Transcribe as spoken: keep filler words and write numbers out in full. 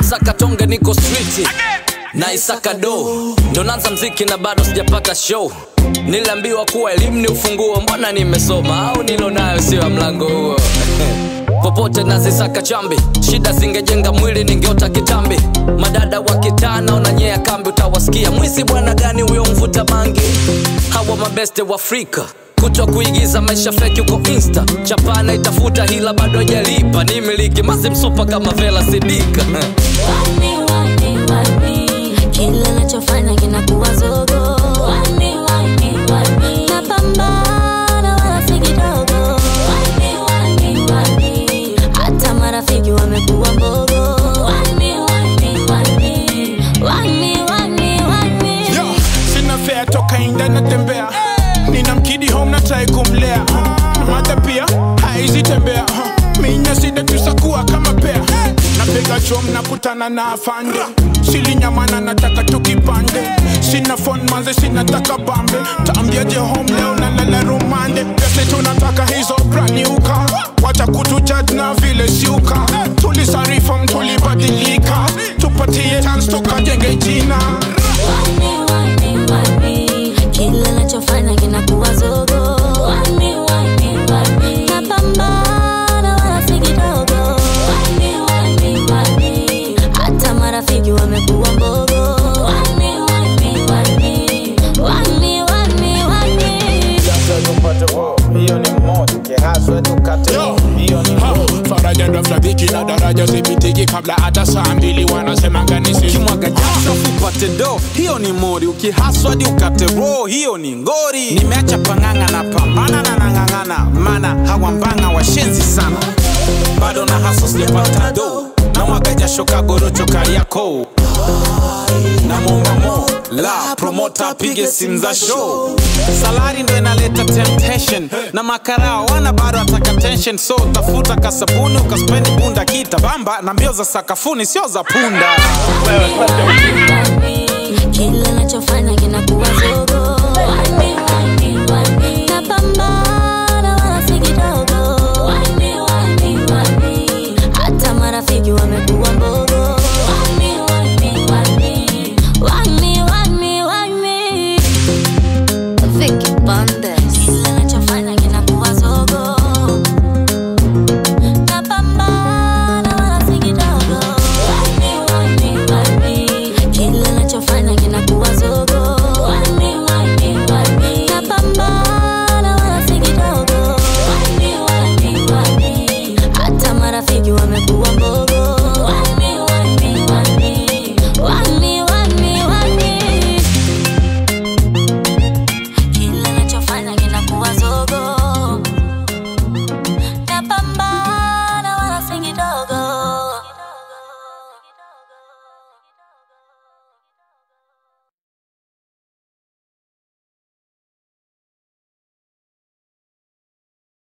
Saka tonge niko street na isaka do. Ndo naanza mziki na bado sijapata show. Niliambiwa kuwa elimu ni ufunguo, mbona nimesoma au nilo nayo sio mlango huo. Popote nazisaka chambi, shida zingejenga mwili ningeota kitambi. Madada wa kitana unanyea kambi, utawasikia mwisi bwana gani huyo mvuta bangi. Hawa mabeste wa Afrika kuto kuigiza maisha fake uko Insta. Chapana itafuta hila bado hajalipa. Ni miliki mazi msupa kama Vela Sidika. Wani wani wani, kila nachofanya kinakuwa zogo. Wani wani wani, napambana wala si kidogo. Wani wani wani, hata marafiki wamekuwa mbogo. Wani wani wani, wani wani wani. Yo, sina fare toka inda natembea. Nina mkidi home na try kumlea. Na mata pia, haizi tembea. Minya sida tusakuwa kama pea. Napega chom na kutana na afande. Sili nyamana nataka tukipande. Sina phone manze sina taka bambe. Taambiaje home leo na lala rumande. Pese tunataka hizo brand new car. Wacha kutujudge na vile siuka. Tulisarifa mtulibadilika. Tupatie chance tukajenge jina. Wani wani wani, kila nachofanya kinakuwa zogo. Wani wani wani, napambana wala si kidogo. Wani wani wani, hata marafiki wamekuwa mbogo. Wani wani wani, wani wani wani. Hiyo ni moto, kihaswe tukate hiyo ni moto. Faraja ndo fladiki na daraja sipitiki kabla hata saa mbili wanasema ganisi. Kimwaga jasho kupate do, hiyo ni mori. Ukihaswa hadi ukate roho, hiyo ni ngori. Nimeacha panganga na pambana na nangangana, mana hawa mbanga washenzi sana. Bado na haso sijapata do, na mwaga jasho kagorocho Kariakoo. Na momba mo, la promoter pige simu za show. Salari ndo inaleta temptation, na makarao wana bado ataka tension. So tafuta kasabuni ukaspendi bunda kita bamba. Na mbio za sakafuni sio za punda. Kila nachofanya kinakuwa zogo. Wani wani wani, napambana wala si kidogo. Wani wani wani, hata marafiki wamekuwa mbogo. Wani wani wani, wani wani wani. Vicky Bande.